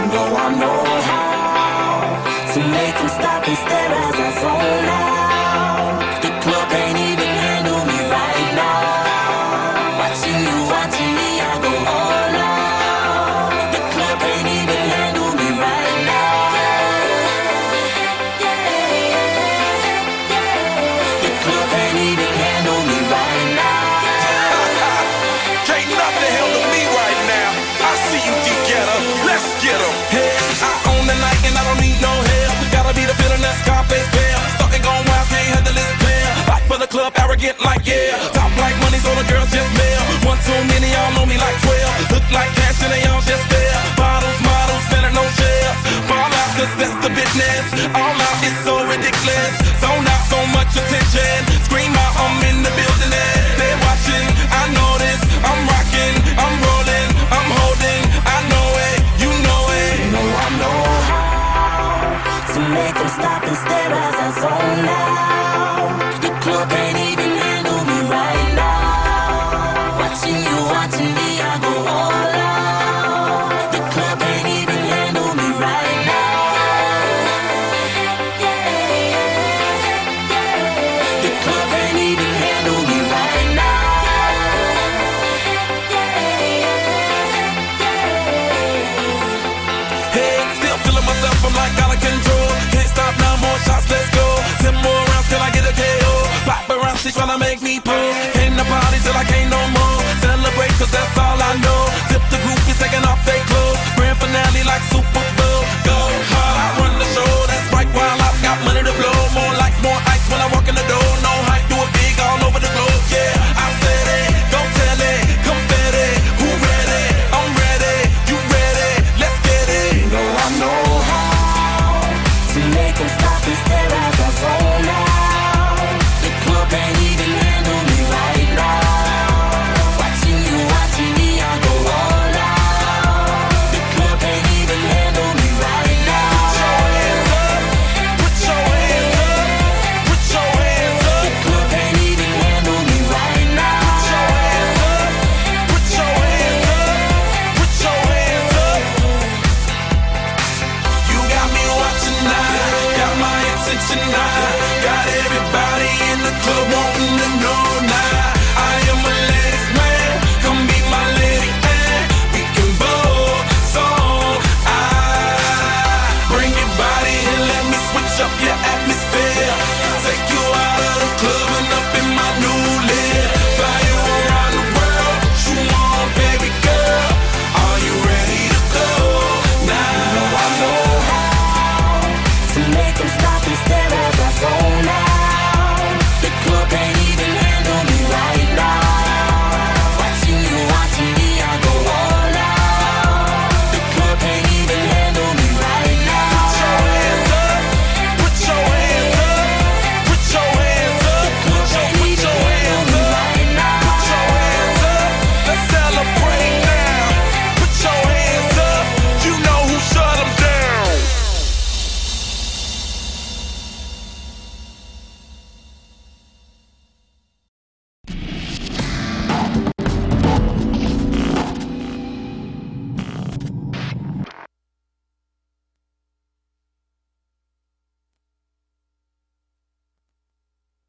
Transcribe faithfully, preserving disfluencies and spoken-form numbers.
No, I know how to make them stop and stare as I zone out. The club can't even handle me right now. Watching you, watching me, I go all out. The club can't even handle me right now. The club can't even handle me right now. Can't nothing handle me right now. I see you, D-Getter. Let's get 'em. Hey, I own the night and I don't need no help. Gotta be the feeling that Scarface feel. Starting going wild, can't handle this pair. Fight for the club, arrogant like yeah. Top like money, so the girls just mail. One too many, y'all know me like twelve. Look like cash and they all just there. Bottles, models, center no shares. Fall out, cause that's the business. All out is so ridiculous. Zone out, so much attention. Scream out, I'm in the building and they're watching. I know this, I'm rocking, I'm rolling, I'm holding. I know it, you know it. No, I know how to make them stop and stare as I zone out. The club can't even handle me right now. Watching you, watching me, I go all out. The club can't even handle me right now. The club can't even handle me right now. Hey, still feeling myself, I'm like out of control. Can't stop now, more shots, let's go. Ten more rounds, can I get a K O? Pop around, she's tryna make me pull. Came to party till I can't no more. Celebrate, cause that's all I know.